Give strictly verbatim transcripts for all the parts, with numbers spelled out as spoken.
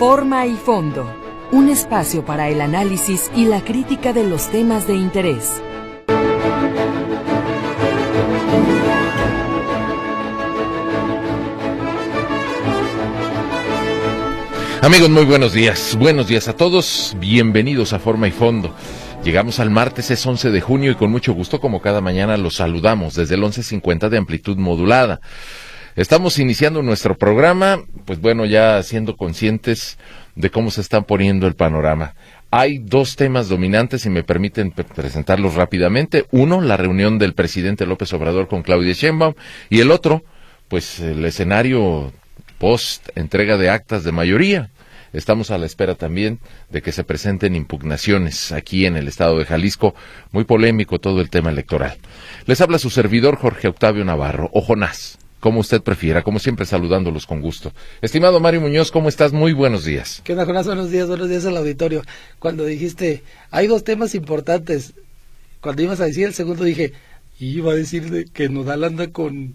Forma y fondo, un espacio para el análisis y la crítica de los temas de interés. Amigos, muy buenos días. Buenos días a todos. Bienvenidos a Forma y Fondo. Llegamos al martes, es once de junio y con mucho gusto, como cada mañana, los saludamos desde el once cincuenta de amplitud modulada. Estamos iniciando nuestro programa, pues bueno, ya siendo conscientes de cómo se está poniendo el panorama. Hay dos temas dominantes y me permiten presentarlos rápidamente. Uno, la reunión del presidente López Obrador con Claudia Sheinbaum, y el otro, pues el escenario post entrega de actas de mayoría. Estamos a la espera también de que se presenten impugnaciones aquí en el estado de Jalisco. Muy polémico todo el tema electoral. Les habla su servidor Jorge Octavio Navarro, o Jonás, como usted prefiera, como siempre saludándolos con gusto. Estimado Mario Muñoz, ¿cómo estás? Muy buenos días. ¿Qué onda, Jonás? Buenos días, buenos días al auditorio. Cuando dijiste, hay dos temas importantes, cuando ibas a decir el segundo dije, iba a decir que Nodal anda con...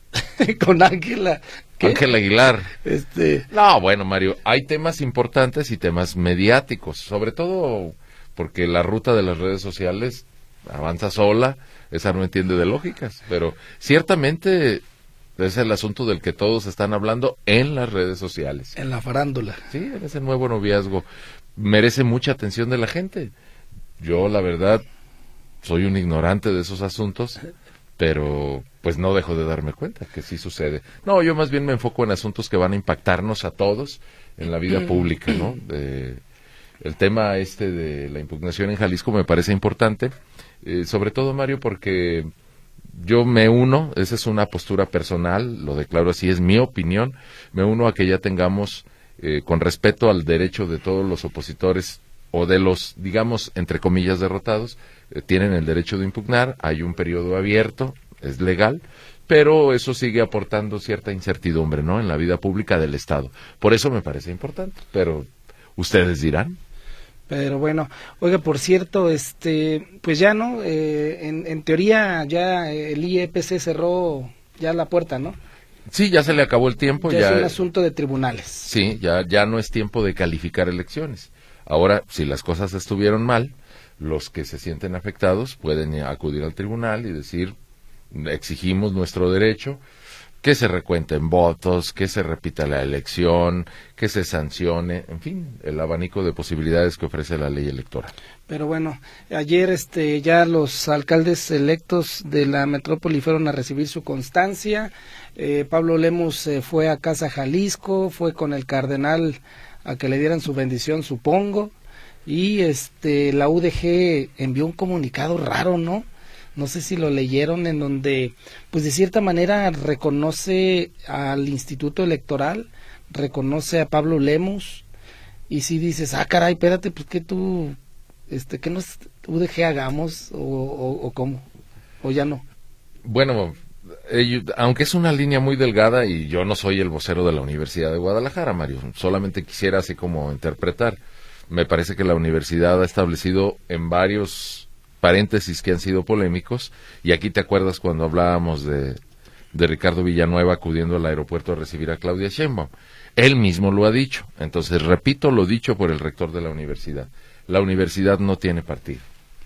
con Ángela. Ángela Aguilar. Este... No, bueno, Mario, hay temas importantes y temas mediáticos, sobre todo porque la ruta de las redes sociales avanza sola, esa no entiende de lógicas, pero ciertamente es el asunto del que todos están hablando en las redes sociales. En la farándula. Sí, en ese nuevo noviazgo. Merece mucha atención de la gente. Yo, la verdad, soy un ignorante de esos asuntos, pero pues no dejo de darme cuenta que sí sucede. No, yo más bien me enfoco en asuntos que van a impactarnos a todos en la vida pública, ¿no? De, el tema este de la impugnación en Jalisco me parece importante, eh, sobre todo, Mario, porque yo me uno, esa es una postura personal, lo declaro así, es mi opinión, me uno a que ya tengamos, eh, con respeto al derecho de todos los opositores o de los, digamos, entre comillas, derrotados, eh, tienen el derecho de impugnar, hay un periodo abierto, es legal, pero eso sigue aportando cierta incertidumbre, ¿no?, en la vida pública del Estado. Por eso me parece importante, pero ustedes dirán. Pero bueno, oiga, por cierto, este, pues ya, ¿no?, eh, en, en teoría ya el I E P C cerró ya la puerta, ¿no? Sí, ya se le acabó el tiempo. Ya, ya es un asunto de tribunales. Sí, ya, ya no es tiempo de calificar elecciones. Ahora, si las cosas estuvieron mal, los que se sienten afectados pueden acudir al tribunal y decir, exigimos nuestro derecho, que se recuenten votos, que se repita la elección, que se sancione, en fin, el abanico de posibilidades que ofrece la ley electoral. Pero bueno, ayer este ya los alcaldes electos de la metrópoli fueron a recibir su constancia. eh, Pablo Lemus eh, fue a Casa Jalisco, fue con el cardenal a que le dieran su bendición, supongo, y este la U D G envió un comunicado raro, ¿no? No sé si lo leyeron, en donde, pues de cierta manera reconoce al Instituto Electoral, reconoce a Pablo Lemus, y si dices, ah, caray, espérate, pues que tú, este, ¿qué nos U D G hagamos, o, o, o cómo, o ya no? Bueno, eh, aunque es una línea muy delgada, y yo no soy el vocero de la Universidad de Guadalajara, Mario, solamente quisiera así como interpretar. Me parece que la universidad ha establecido en varios paréntesis que han sido polémicos, y aquí te acuerdas cuando hablábamos de, de Ricardo Villanueva acudiendo al aeropuerto a recibir a Claudia Sheinbaum. Él mismo lo ha dicho. Entonces, repito lo dicho por el rector de la universidad. La universidad no tiene partido.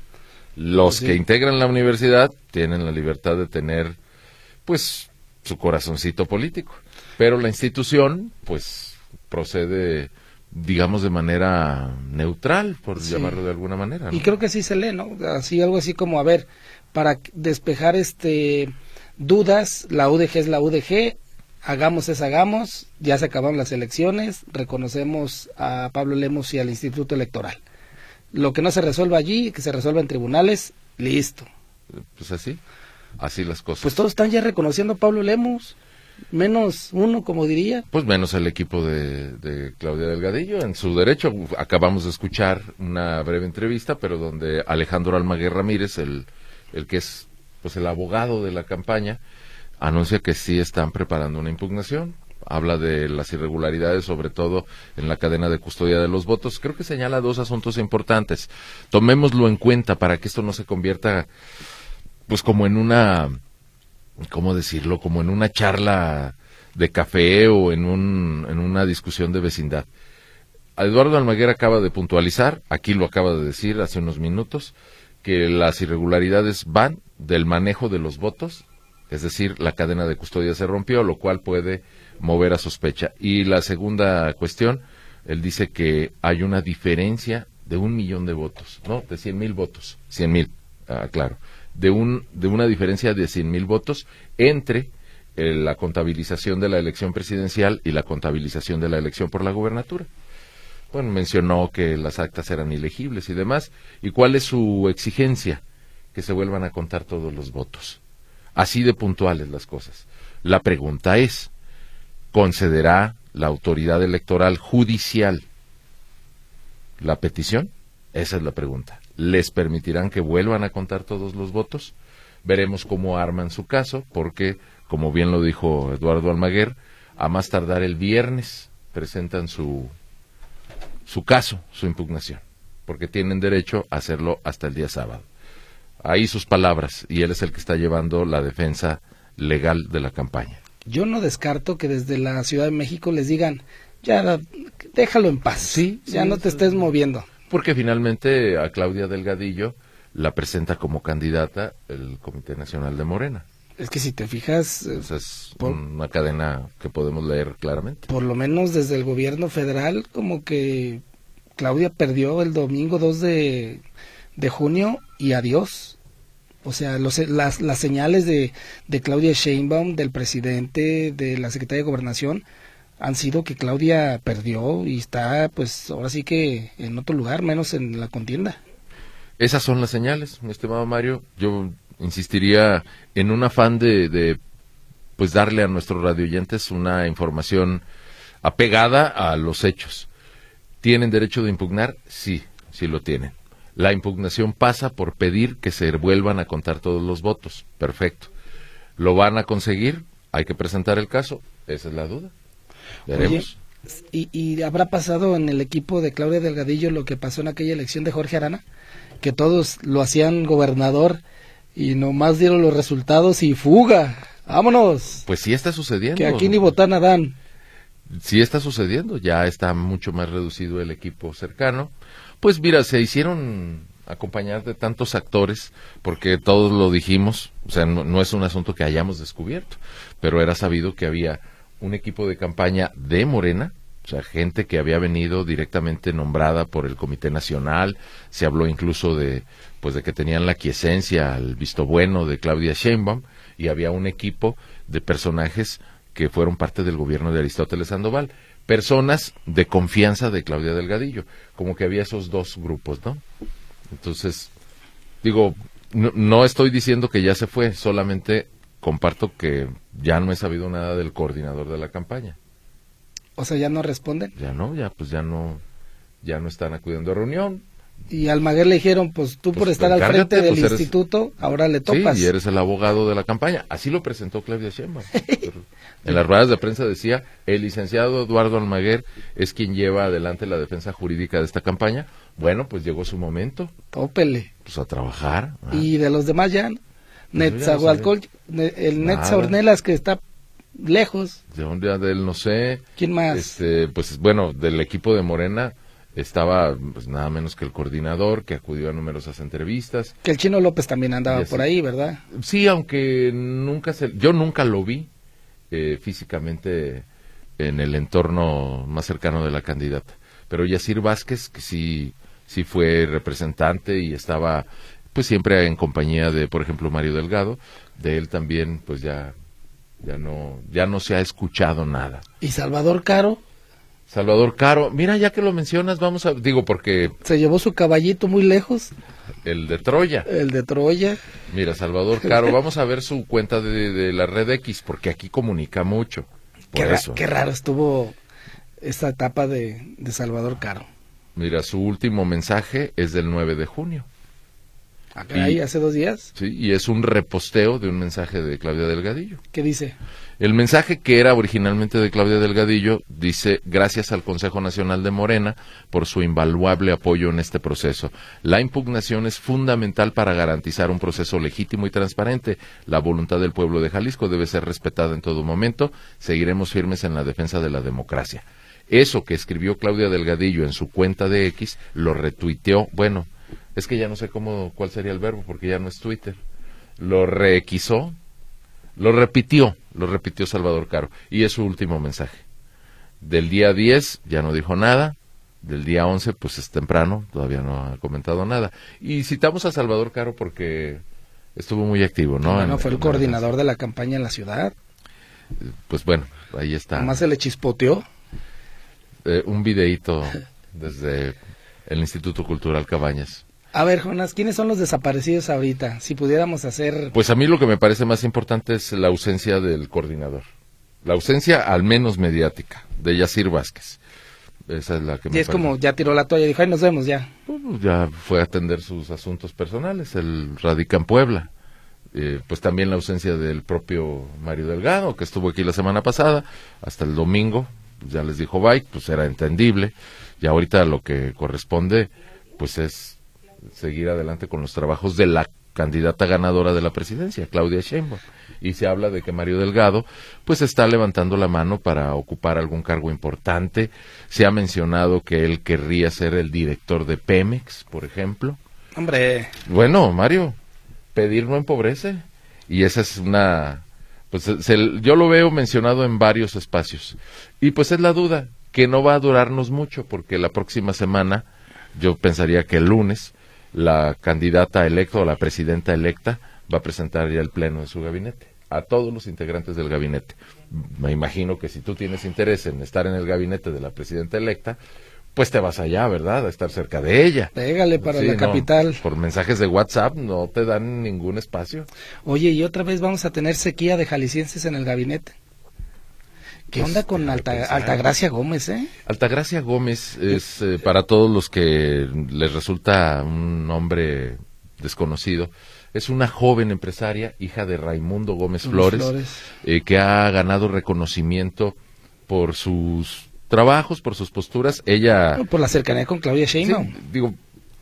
Los sí. que integran la universidad tienen la libertad de tener, pues, su corazoncito político. Pero la institución, pues, procede, digamos, de manera neutral, por sí. llamarlo de alguna manera, ¿no? Y creo que sí se lee, ¿no? Así, algo así como, a ver, para despejar este dudas, la U D G es la U D G, hagamos es hagamos, ya se acabaron las elecciones, reconocemos a Pablo Lemus y al Instituto Electoral. Lo que no se resuelva allí, que se resuelva en tribunales, listo. Pues así, así las cosas. Pues todos están ya reconociendo a Pablo Lemus. Menos uno, como diría. Pues menos el equipo de, de Claudia Delgadillo. En su derecho, acabamos de escuchar una breve entrevista, pero donde Alejandro Almaguer Ramírez, el, el que es pues el abogado de la campaña, anuncia que sí están preparando una impugnación. Habla de las irregularidades, sobre todo en la cadena de custodia de los votos. Creo que señala dos asuntos importantes. Tomémoslo en cuenta para que esto no se convierta pues como en una... ¿cómo decirlo?, como en una charla de café o en un en una discusión de vecindad. Eduardo Almaguer acaba de puntualizar, aquí lo acaba de decir hace unos minutos, que las irregularidades van del manejo de los votos, es decir, la cadena de custodia se rompió, lo cual puede mover a sospecha. Y la segunda cuestión, él dice que hay una diferencia de un millón de votos, no, de cien mil votos, cien mil, ah, claro, de un de una diferencia de cien mil votos entre eh, la contabilización de la elección presidencial y la contabilización de la elección por la gubernatura. Bueno, mencionó que las actas eran ilegibles y demás. ¿Y cuál es su exigencia? Que se vuelvan a contar todos los votos. Así de puntuales las cosas. La pregunta es, ¿concederá la autoridad electoral judicial la petición? Esa es la pregunta. ¿Les permitirán que vuelvan a contar todos los votos? Veremos cómo arman su caso, porque, como bien lo dijo Eduardo Almaguer, a más tardar el viernes presentan su, su caso, su impugnación, porque tienen derecho a hacerlo hasta el día sábado. Ahí sus palabras, y él es el que está llevando la defensa legal de la campaña. Yo no descarto que desde la Ciudad de México les digan, ya déjalo en paz, sí, ya sí, no te sí, estés moviendo. Porque finalmente a Claudia Delgadillo la presenta como candidata el Comité Nacional de Morena. Es que si te fijas... Esa es por, una cadena que podemos leer claramente. Por lo menos desde el gobierno federal, como que Claudia perdió el domingo dos de, de junio y adiós. O sea, los, las, las señales de, de Claudia Sheinbaum, del presidente, de la secretaria de Gobernación, han sido que Claudia perdió y está, pues, ahora sí que en otro lugar, menos en la contienda. Esas son las señales, mi estimado Mario. Yo insistiría en un afán de, de pues, darle a nuestros radioyentes una información apegada a los hechos. ¿Tienen derecho de impugnar? Sí, sí lo tienen. La impugnación pasa por pedir que se vuelvan a contar todos los votos. Perfecto. ¿Lo van a conseguir? Hay que presentar el caso. Esa es la duda. Veremos. Oye, ¿y, ¿y habrá pasado en el equipo de Claudia Delgadillo lo que pasó en aquella elección de Jorge Arana? Que todos lo hacían gobernador y nomás dieron los resultados y fuga. ¡Vámonos! Pues sí está sucediendo. Que aquí ni botana dan. Sí está sucediendo. Ya está mucho más reducido el equipo cercano. Pues mira, se hicieron acompañar de tantos actores, porque todos lo dijimos, o sea, no, no es un asunto que hayamos descubierto, pero era sabido que había un equipo de campaña de Morena, o sea, gente que había venido directamente nombrada por el Comité Nacional. Se habló incluso de, pues, de que tenían la quiesencia, el visto bueno de Claudia Sheinbaum, y había un equipo de personajes que fueron parte del gobierno de Aristóteles Sandoval. Personas de confianza de Claudia Delgadillo, como que había esos dos grupos, ¿no? Entonces, digo, no, no estoy diciendo que ya se fue, solamente comparto que ya no he sabido nada del coordinador de la campaña. O sea, ¿ya no responden? Ya no, ya pues ya no, ya no están acudiendo a reunión. Y a Almaguer le dijeron, pues tú pues por estar al frente del pues instituto, eres, ahora le topas. Sí, y eres el abogado de la campaña. Así lo presentó Claudia Sheinbaum. En las ruedas de prensa decía, el licenciado Eduardo Almaguer es quien lleva adelante la defensa jurídica de esta campaña. Bueno, pues llegó su momento. Tópele. Pues a trabajar. ¿Ah? Y de los demás ya, pues Netzahualcol, no el Netza Ornelas que está lejos. De dónde de él no sé. ¿Quién más? Este, pues bueno, del equipo de Morena estaba pues nada menos que el coordinador, que acudió a numerosas entrevistas. Que el Chino López también andaba por ahí, ¿verdad? Sí, aunque nunca se, yo nunca lo vi eh, físicamente en el entorno más cercano de la candidata. Pero Yacir Vázquez, que sí, sí fue representante y estaba pues siempre en compañía de, por ejemplo, Mario Delgado, de él también pues ya, ya no, ya no se ha escuchado nada. ¿Y Salvador Caro? Salvador Caro, mira, ya que lo mencionas, vamos a, digo, porque... Se llevó su caballito muy lejos. El de Troya. El de Troya. Mira, Salvador Caro, vamos a ver su cuenta de, de la Red X, porque aquí comunica mucho. Por qué, eso. Ra- qué raro estuvo esta etapa de, de Salvador Caro. Mira, su último mensaje es del nueve de junio. Acá ahí, hace dos días. Sí, y es un reposteo de un mensaje de Claudia Delgadillo. ¿Qué dice? El mensaje, que era originalmente de Claudia Delgadillo, dice: gracias al Consejo Nacional de Morena por su invaluable apoyo en este proceso. La impugnación es fundamental para garantizar un proceso legítimo y transparente. La voluntad del pueblo de Jalisco debe ser respetada en todo momento. Seguiremos firmes en la defensa de la democracia. Eso que escribió Claudia Delgadillo en su cuenta de X, lo retuiteó, bueno, es que ya no sé cómo, cuál sería el verbo, porque ya no es Twitter, lo requisó, lo repitió, lo repitió Salvador Caro, y es su último mensaje. Del día diez ya no dijo nada, del día once pues es temprano, todavía no ha comentado nada. Y citamos a Salvador Caro porque estuvo muy activo, ¿no? Bueno, en, fue el en coordinador de la campaña en la ciudad. Pues bueno, ahí está. Nomás se le chispoteó. Eh, un videíto desde el Instituto Cultural Cabañas. A ver, Jonás, ¿quiénes son los desaparecidos ahorita? Si pudiéramos hacer... Pues a mí lo que me parece más importante es la ausencia del coordinador. La ausencia, al menos mediática, de Yacir Vázquez. Esa es la que me Y es parece. como, ya tiró la toalla y dijo, ay, nos vemos ya. Pues ya fue a atender sus asuntos personales, él radica en Puebla. Eh, pues también la ausencia del propio Mario Delgado, que estuvo aquí la semana pasada, hasta el domingo, pues ya les dijo bye, pues era entendible. Y ahorita lo que corresponde, pues es seguir adelante con los trabajos de la candidata ganadora de la presidencia, Claudia Sheinbaum. Y se habla de que Mario Delgado pues está levantando la mano para ocupar algún cargo importante. Se ha mencionado que él querría ser el director de Pemex, por ejemplo. Hombre, Bueno, Mario, pedir no empobrece, y esa es una, pues se, yo lo veo mencionado en varios espacios, y pues es la duda, que no va a durarnos mucho, porque la próxima semana, yo pensaría que el lunes, la candidata electa o la presidenta electa va a presentar ya el pleno de su gabinete, a todos los integrantes del gabinete. Me imagino que si tú tienes interés en estar en el gabinete de la presidenta electa, pues te vas allá, ¿verdad? A estar cerca de ella. pégale para Sí, la no, capital. por mensajes de WhatsApp no te dan ningún espacio. Oye, y otra vez vamos a tener sequía de jaliscienses en el gabinete. ¿Qué Pues, onda con déjame Alta, pensar. Altagracia Gómez, eh? Altagracia Gómez es, eh, para todos los que les resulta un nombre desconocido, es una joven empresaria, hija de Raimundo Gómez Flores, Flores. Eh, que ha ganado reconocimiento por sus trabajos, por sus posturas. Ella... Por la cercanía con Claudia Sheinbaum. Sí, digo,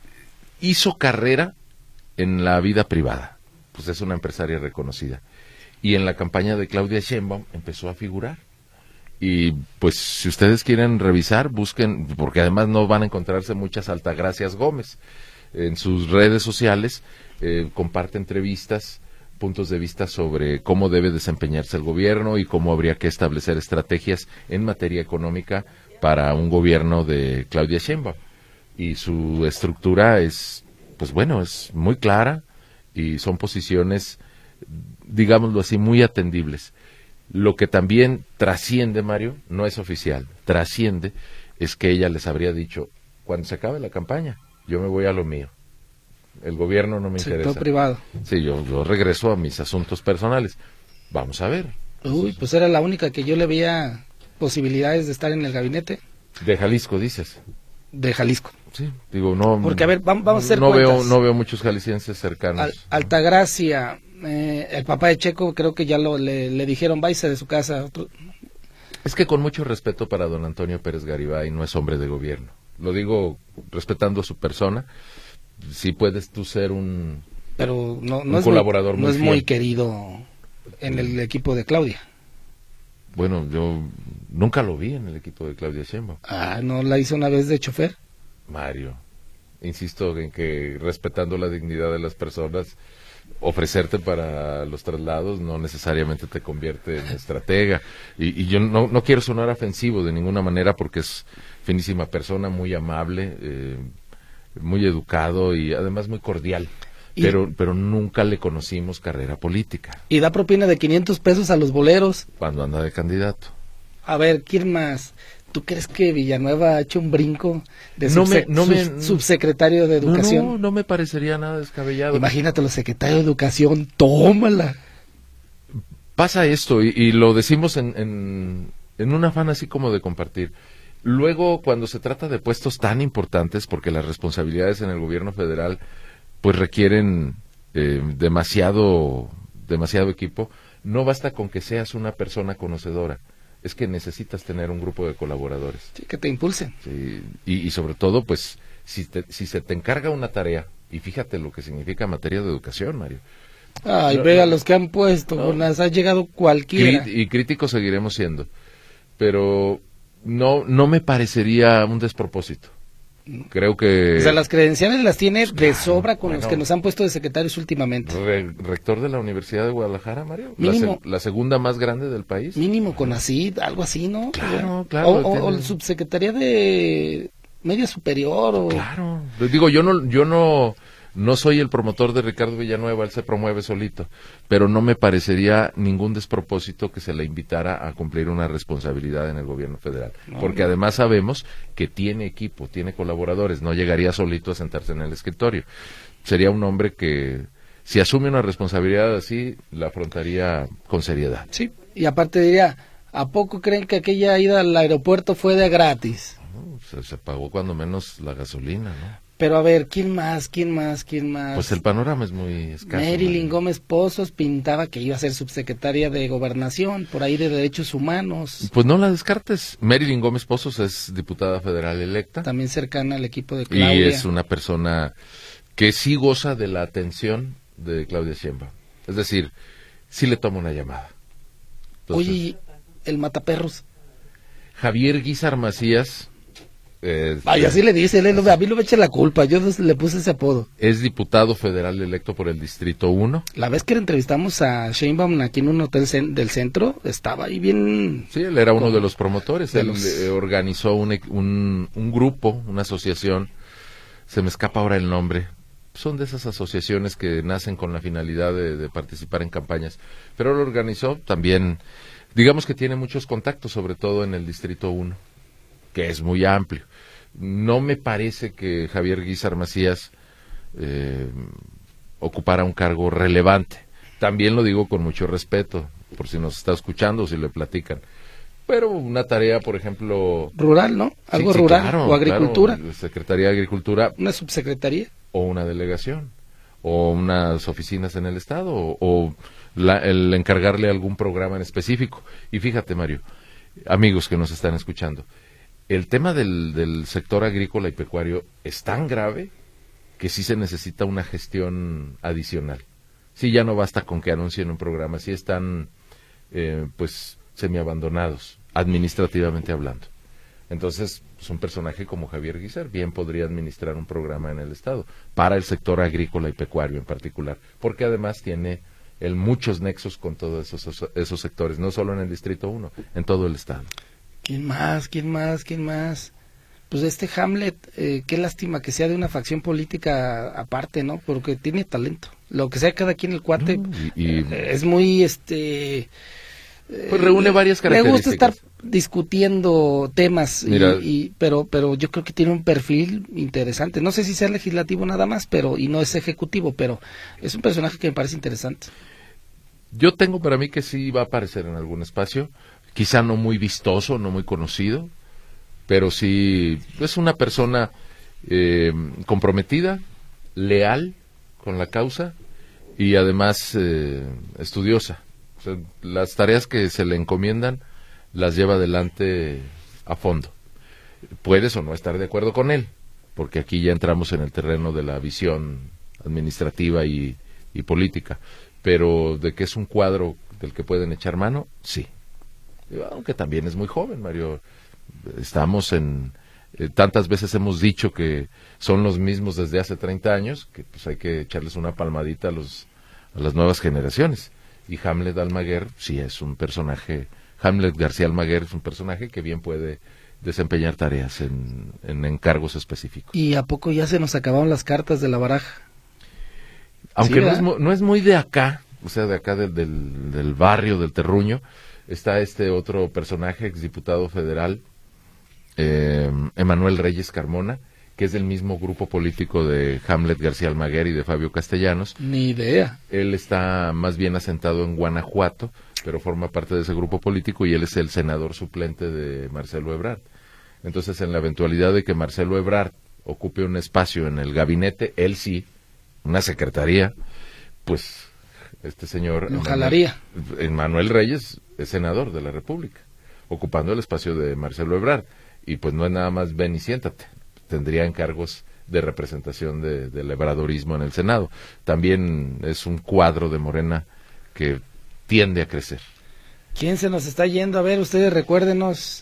hizo carrera en la vida privada, pues es una empresaria reconocida, y en la campaña de Claudia Sheinbaum empezó a figurar, y pues si ustedes quieren revisar, busquen, porque además no van a encontrarse muchas Altagracias Gómez, en sus redes sociales eh, comparte entrevistas, puntos de vista sobre cómo debe desempeñarse el gobierno y cómo habría que establecer estrategias en materia económica para un gobierno de Claudia Sheinbaum. Y su estructura es, pues bueno, es muy clara y son posiciones, digámoslo así, muy atendibles. Lo que también trasciende, Mario, no es oficial, trasciende, es que ella les habría dicho, cuando se acabe la campaña, yo me voy a lo mío. El gobierno no me Sector interesa. privado. Sí, yo, yo regreso a mis asuntos personales. Vamos a ver. Uy, pues era la única que yo le veía posibilidades de estar en el gabinete De Jalisco, dices. de Jalisco. Sí, digo, no. Porque, a ver, vam- vamos a hacer no veo, cuentas. no veo muchos jaliscienses cercanos. Al- Altagracia, eh, el papá de Checo, creo que ya lo, le, le dijeron, váyase de su casa. Otro- Es que con mucho respeto para don Antonio Pérez Garibay, no es hombre de gobierno. Lo digo respetando a su persona. Sí puedes tú ser un... pero no, no Un es colaborador muy, no muy es muy fiel. querido en el equipo de Claudia. Bueno, yo nunca lo vi en el equipo de Claudia Sheinbaum. Ah, ¿no la hizo una vez de chofer? Mario, insisto en que respetando la dignidad de las personas, ofrecerte para los traslados no necesariamente te convierte en estratega. Y, y yo no, no quiero sonar ofensivo de ninguna manera porque es finísima persona, muy amable, eh, muy educado y además muy cordial. Y- Pero, pero nunca le conocimos carrera política Y da propina de quinientos pesos a los boleros. cuando anda de candidato. A ver, ¿quién más? ¿Tú crees que Villanueva ha hecho un brinco de No me- subse- no me- sus- subsecretario de No, Educación? no, no me parecería nada descabellado. Imagínate, los secretarios de Educación, tómala. Pasa esto y, y lo decimos en, en, en un afán así como de compartir. Luego, cuando se trata de puestos tan importantes, porque las responsabilidades en el gobierno federal pues requieren eh, demasiado, demasiado equipo, no basta con que seas una persona conocedora, es que necesitas tener un grupo de colaboradores. Sí, que te impulsen. Sí, y, y sobre todo, pues, si, te, si se te encarga una tarea, y fíjate lo que significa materia de educación, Mario. Ay, No, ve a no. los que han puesto, No. Jonas, ha llegado cualquiera. Cri- y críticos seguiremos siendo, pero no, no me parecería un despropósito. Creo que... O sea, las credenciales las tiene de Claro, sobra con bueno. los que nos han puesto de secretarios últimamente. Re- rector de la Universidad de Guadalajara, Mario. La, Mínimo. se- la segunda más grande del país. Mínimo con así, algo así, ¿no? Claro, claro, O, o, tiene- o la subsecretaría de media superior o... Claro. Les digo, yo no, yo no, no soy el promotor de Ricardo Villanueva, él se promueve solito, pero no me parecería ningún despropósito que se le invitara a cumplir una responsabilidad en el gobierno federal, No, porque no. además sabemos que tiene equipo, tiene colaboradores, no llegaría solito a sentarse en el escritorio. Sería un hombre que, si asume una responsabilidad así, la afrontaría con seriedad. Sí, y aparte diría, ¿a poco creen que aquella ida al aeropuerto fue de gratis? ¿No? Se, se pagó cuando menos la gasolina, ¿no? Pero a ver, ¿quién más? ¿Quién más? ¿Quién más? Pues el panorama es muy escaso. Marilyn Mario. Gómez Pozos pintaba que iba a ser subsecretaria de Gobernación, por ahí de Derechos Humanos, Pues no la descartes. Marilyn Gómez Pozos es diputada federal electa también cercana al equipo de y Claudia. es una persona que sí goza de la atención de Claudia Sheinbaum. Es decir, sí le toma una llamada. Entonces, Oye, ¿y el mataperros? Javier Guízar Macías eh, Ay, así le dice, él, a mí no me echa la culpa, yo le puse ese apodo. es diputado federal electo por el Distrito uno. La vez que le entrevistamos a Sheinbaum aquí en un hotel cen- del centro, estaba ahí bien... Sí, él era uno Con- de los promotores. de Él los- eh, organizó un, e- un, un grupo, una asociación. Se me escapa ahora el nombre. Son de esas asociaciones que nacen con la finalidad de, de participar en campañas. Pero lo organizó también. Digamos que tiene muchos contactos, sobre todo en el Distrito uno, que es muy amplio. No me parece que Javier Guízar Macías eh, ocupara un cargo relevante. También lo digo con mucho respeto, por si nos está escuchando o si le platican. Pero una tarea, por ejemplo... Rural, ¿no? Algo Sí, sí, rural, claro, o agricultura, claro, Secretaría de Agricultura una subsecretaría. o una delegación o unas oficinas en el Estado o, o la- el encargarle algún programa en específico. Y fíjate, Mario, amigos que nos están escuchando, el tema del, del sector agrícola y pecuario es tan grave que sí se necesita una gestión adicional. Sí, ya no basta con que anuncien un programa, sí están eh, pues semiabandonados, administrativamente hablando. Entonces, pues, un personaje como Javier Guízar bien podría administrar un programa en el Estado, para el sector agrícola y pecuario en particular, porque además tiene él muchos nexos con todos esos, esos, esos sectores, no solo en el Distrito uno, en todo el Estado. ¿Quién más? ¿Quién más? ¿Quién más? Pues este Hamlet, eh, qué lástima que sea de una facción política aparte, ¿no? Porque tiene talento. Lo que sea cada quien el cuate, No, y- y- eh, es muy, este... Pues reúne varias Le gusta características. estar discutiendo temas, y- Mira. y, pero pero yo creo que tiene un perfil interesante. No sé si sea legislativo nada más, pero y no es ejecutivo, pero es un personaje que me parece interesante. Yo tengo para mí que sí va a aparecer en algún espacio, quizá no muy vistoso, no muy conocido, pero sí es una persona eh, comprometida, leal con la causa y además eh, estudiosa. O sea, las tareas que se le encomiendan las lleva adelante a fondo. Puedes o no estar de acuerdo con él, porque aquí ya entramos en el terreno de la visión administrativa y, y política, pero de que es un cuadro del que pueden echar mano, sí. Aunque también es muy joven, Mario. Estamos en... eh, tantas veces hemos dicho que son los mismos desde hace treinta años, que pues hay que echarles una palmadita a, los, a las nuevas generaciones. Y Hamlet Almaguer sí es un personaje, Hamlet García Almaguer es un personaje que bien puede desempeñar tareas en, en encargos específicos. ¿Y a poco ya se nos acabaron las cartas de la baraja? Aunque Sí, no, es, ¿verdad? mu- no es muy de acá, o sea, de acá del, del, del barrio, del terruño, está este otro personaje, exdiputado federal, eh, Emanuel Reyes Carmona, que es del mismo grupo político de Hamlet García Almaguer y de Fabio Castellanos. Ni idea. Él está más bien asentado en Guanajuato, pero forma parte de ese grupo político y él es el senador suplente de Marcelo Ebrard. Entonces, en la eventualidad de que Marcelo Ebrard ocupe un espacio en el gabinete, él sí, una secretaría, pues este señor... Lo Emanuel- jalaría. Emanuel Reyes es senador de la República, ocupando el espacio de Marcelo Ebrard. Y pues no es nada más ven y siéntate. Tendría encargos de representación de, del ebradorismo en el Senado. También es un cuadro de Morena que tiende a crecer. ¿Quién se nos está yendo? A ver, ustedes recuérdenos.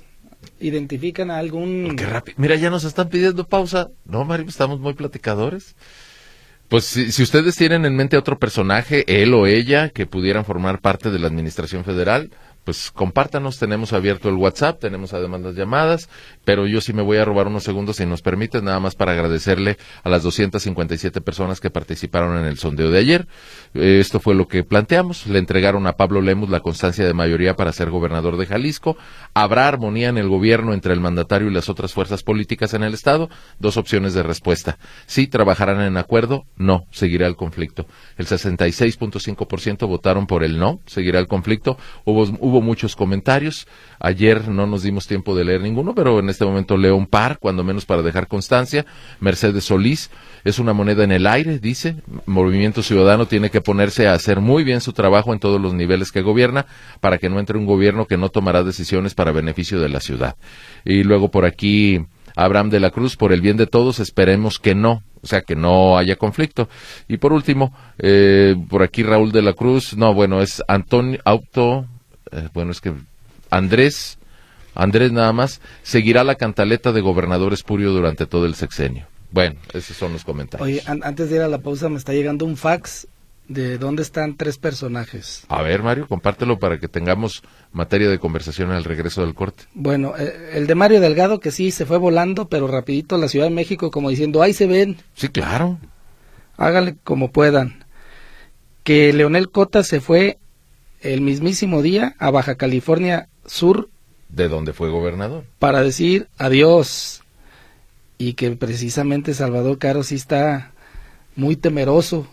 ¿Identifican a algún...? Qué rápido. Mira, ya nos están pidiendo pausa. No, Mario, estamos muy platicadores. Pues si, si ustedes tienen en mente otro personaje, él o ella, que pudieran formar parte de la Administración Federal, pues compártanos, tenemos abierto el WhatsApp, tenemos además las llamadas, pero yo sí me voy a robar unos segundos, si nos permites, nada más para agradecerle a las doscientas cincuenta y siete personas que participaron en el sondeo de ayer. Eh, esto fue lo que planteamos, le entregaron a Pablo Lemus la constancia de mayoría para ser gobernador de Jalisco. ¿Habrá armonía en el gobierno entre el mandatario y las otras fuerzas políticas en el estado? Dos opciones de respuesta. Sí, trabajarán en acuerdo, no, seguirá el conflicto. El sesenta y seis punto cinco por ciento votaron por el no, seguirá el conflicto. Hubo, hubo muchos comentarios. Ayer no nos dimos tiempo de leer ninguno, pero en este momento leo un par, cuando menos para dejar constancia. Mercedes Solís, es una moneda en el aire, dice. Movimiento Ciudadano tiene que ponerse a hacer muy bien su trabajo en todos los niveles que gobierna, para que no entre un gobierno que no tomará decisiones para beneficio de la ciudad. Y luego por aquí Abraham de la Cruz, por el bien de todos, esperemos que no, o sea, que no haya conflicto. Y por último, eh, por aquí Raúl de la Cruz, no, bueno, es Antonio, Auto, eh, bueno, es que Andrés, Andrés nada más, seguirá la cantaleta de gobernador espurio durante todo el sexenio. Bueno, esos son los comentarios. Oye, an- antes de ir a la pausa me está llegando un fax de dónde están tres personajes. A ver, Mario, compártelo para que tengamos materia de conversación al regreso del corte. Bueno, eh, el de Mario Delgado, que sí, se fue volando, pero rapidito a la Ciudad de México, como diciendo, ahí se ven. Sí, claro. Háganle como puedan. Que Leonel Cota se fue el mismísimo día a Baja California Sur. De donde fue gobernador. Para decir adiós. Y que precisamente Salvador Caro sí está muy temeroso.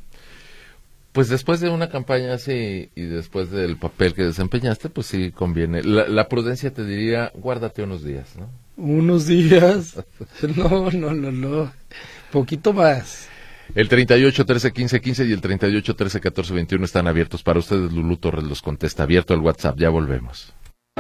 Pues después de una campaña así y después del papel que desempeñaste, pues sí conviene. La, la prudencia te diría, guárdate unos días, ¿no? Unos días. No, no, no, no. Poquito más. El treinta y ocho, trece, quince, quince y el treinta y ocho, trece, catorce, veintiuno están abiertos para ustedes. Lulú Torres los contesta. Abierto el WhatsApp. Ya volvemos.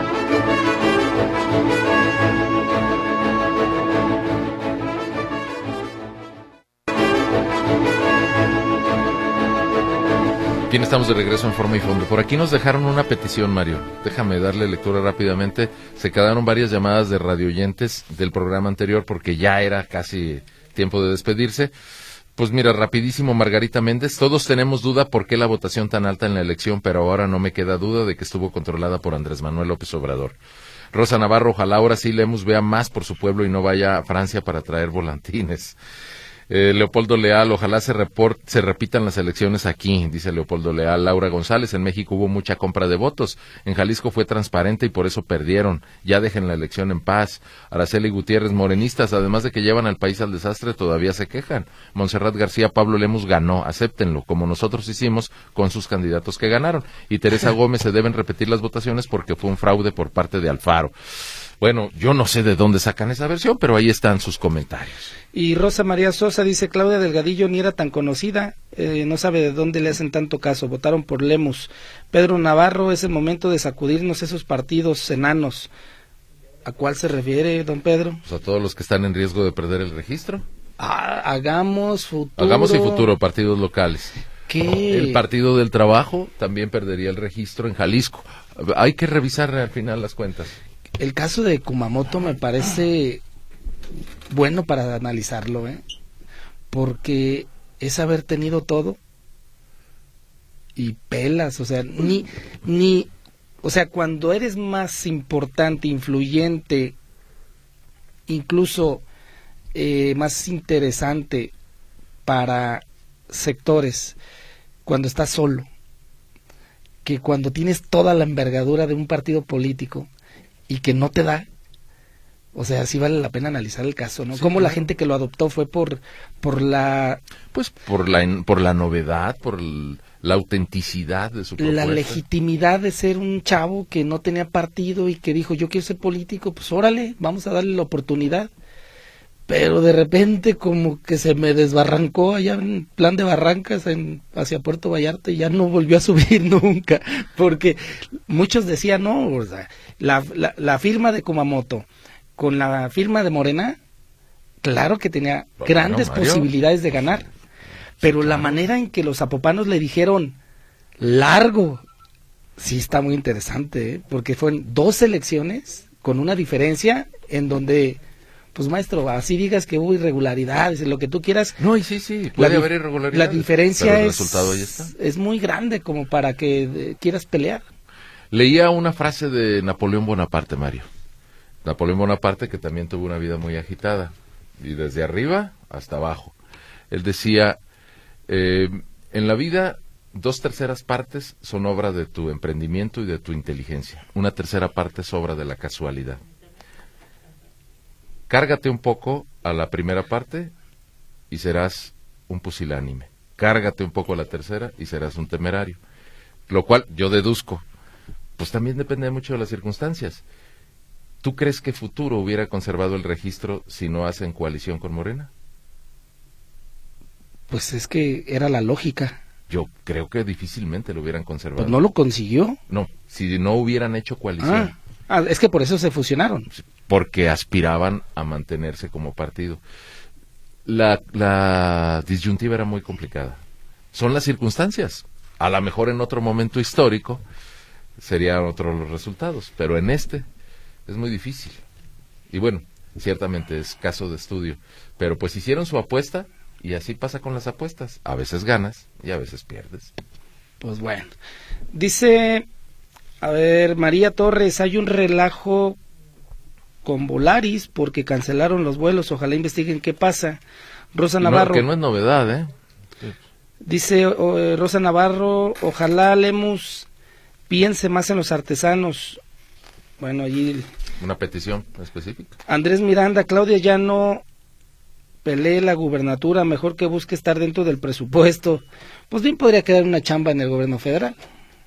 Bien, estamos de regreso en Forma y Fondo. Por aquí nos dejaron una petición, Mario. Déjame darle lectura rápidamente. Se quedaron varias llamadas de radioyentes del programa anterior porque ya era casi tiempo de despedirse. Pues mira, rapidísimo, Margarita Méndez. Todos tenemos duda por qué la votación tan alta en la elección, pero ahora no me queda duda de que estuvo controlada por Andrés Manuel López Obrador. Rosa Navarro, ojalá ahora sí Lemus vea más por su pueblo y no vaya a Francia para traer volantines. Eh, Leopoldo Leal, ojalá se, report, se repitan las elecciones aquí, dice Leopoldo Leal. Laura González, en México hubo mucha compra de votos, en Jalisco fue transparente y por eso perdieron, ya dejen la elección en paz. Araceli Gutiérrez, morenistas, además de que llevan al país al desastre, todavía se quejan. Montserrat García, Pablo Lemus ganó, acéptenlo, como nosotros hicimos con sus candidatos que ganaron. Y Teresa Gómez, se deben repetir las votaciones porque fue un fraude por parte de Alfaro. Bueno, yo no sé de dónde sacan esa versión, pero ahí están sus comentarios. Y Rosa María Sosa dice, Claudia Delgadillo ni era tan conocida, eh, no sabe de dónde le hacen tanto caso, votaron por Lemus. Pedro Navarro, es el momento de sacudirnos esos partidos enanos. ¿A cuál se refiere, don Pedro? Pues a todos los que están en riesgo de perder el registro. Ah, hagamos futuro. Hagamos y futuro, partidos locales. ¿Qué? El Partido del Trabajo también perdería el registro en Jalisco. Hay que revisar al final las cuentas. El caso de Kumamoto me parece bueno para analizarlo, ¿eh? Porque es haber tenido todo y pelas, o sea, ni, ni, o sea, cuando eres más importante, influyente, incluso eh, más interesante para sectores, cuando estás solo, que cuando tienes toda la envergadura de un partido político y que no te da, o sea, sí vale la pena analizar el caso, ¿no? Sí, Cómo claro. La gente que lo adoptó fue por por la pues por la por la novedad, por el, la autenticidad de su propuesta. la legitimidad de ser un chavo que no tenía partido y que dijo, yo quiero ser político, pues órale, vamos a darle la oportunidad. Pero de repente como que se me desbarrancó allá en Plan de Barrancas en hacia Puerto Vallarta y ya no volvió a subir nunca, porque muchos decían, no, o sea, la, la, la firma de Kumamoto con la firma de Morena, claro que tenía Bueno, grandes Mario. posibilidades de ganar, pero Sí, la claro. manera en que los zapopanos le dijeron largo, sí está muy interesante, ¿eh? Porque fueron dos elecciones con una diferencia en donde, pues maestro, así digas que hubo irregularidades, lo que tú quieras. No, y sí, sí, puede la, haber irregularidades. La diferencia pero el es, resultado ahí está. es muy grande como para que eh, quieras pelear. Leía una frase de Napoleón Bonaparte, Mario. Napoleón Bonaparte, que también tuvo una vida muy agitada, y desde arriba hasta abajo. Él decía, eh, en la vida, dos terceras partes son obra de tu emprendimiento y de tu inteligencia. Una tercera parte es obra de la casualidad. Cárgate un poco a la primera parte y serás un pusilánime. Cárgate un poco a la tercera y serás un temerario. Lo cual yo deduzco, pues también depende mucho de las circunstancias. ¿Tú crees que Futuro hubiera conservado el registro si no hacen coalición con Morena? Pues es que era la lógica. Yo creo que difícilmente lo hubieran conservado. Pues no lo consiguió. No, si no hubieran hecho coalición. Ah, ah, es que por eso se fusionaron. Porque aspiraban a mantenerse como partido. La, la disyuntiva era muy complicada. Son las circunstancias. A lo mejor en otro momento histórico serían otros los resultados, pero en este es muy difícil. Y bueno, ciertamente es caso de estudio. Pero pues hicieron su apuesta y así pasa con las apuestas. A veces ganas y a veces pierdes. Pues bueno. Dice, a ver, María Torres, hay un relajo con Volaris porque cancelaron los vuelos, ojalá investiguen qué pasa. Rosa Navarro. No, que no es novedad, ¿eh? Dice oh, Rosa Navarro, ojalá Lemus piense más en los artesanos. Bueno, allí... Una petición específica. Andrés Miranda, Claudia ya no pelee la gubernatura, mejor que busque estar dentro del presupuesto. Pues bien podría quedar una chamba en el gobierno federal.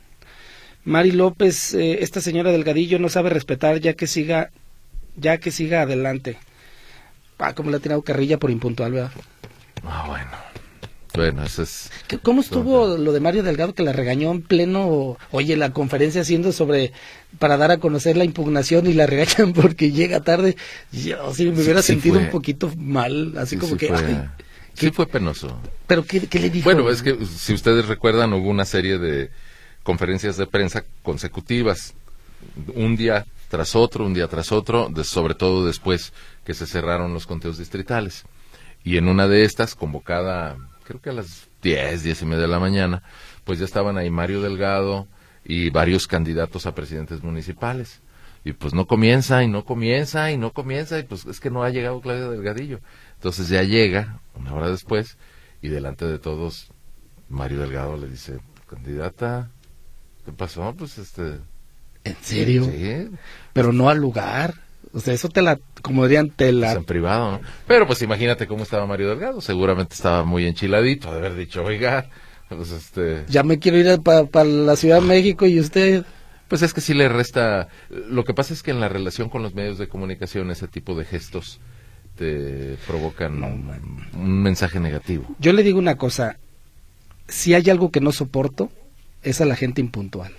Mari López, eh, esta señora Delgadillo no sabe respetar ya que siga... ya que siga adelante. Ah, como le ha tirado carrilla por impuntual, ¿verdad? Ah, bueno. Bueno, eso es... ¿Cómo estuvo lo de Mario Delgado que la regañó en pleno, oye, la conferencia haciendo sobre, para dar a conocer la impugnación y la regañan porque llega tarde? Yo sí me hubiera sí, sí sentido fue, un poquito mal, así sí, como sí que... Fue, ay, sí fue penoso. ¿Pero qué, qué le dijo? Bueno, es que si ustedes recuerdan, hubo una serie de conferencias de prensa consecutivas, un día tras otro, un día tras otro, de, sobre todo después que se cerraron los conteos distritales. Y en una de estas, convocada, creo que a las diez, diez y media de la mañana, pues ya estaban ahí Mario Delgado y varios candidatos a presidentes municipales. Y pues no comienza, y no comienza, y no comienza, y pues es que no ha llegado Claudia Delgadillo. Entonces ya llega, una hora después, y delante de todos, Mario Delgado le dice, candidata, ¿qué pasó? Pues este... ¿En serio? Sí. Pero no al lugar. O sea, eso te la, como dirían, te la... Pues en privado, ¿no? Pero pues imagínate cómo estaba Mario Delgado. Seguramente estaba muy enchiladito de haber dicho, oiga, pues este... Ya me quiero ir para pa la Ciudad de México y usted... Pues es que sí le resta... Lo que pasa es que en la relación con los medios de comunicación ese tipo de gestos te provocan no, un mensaje negativo. Yo le digo una cosa, si hay algo que no soporto, es a la gente impuntual.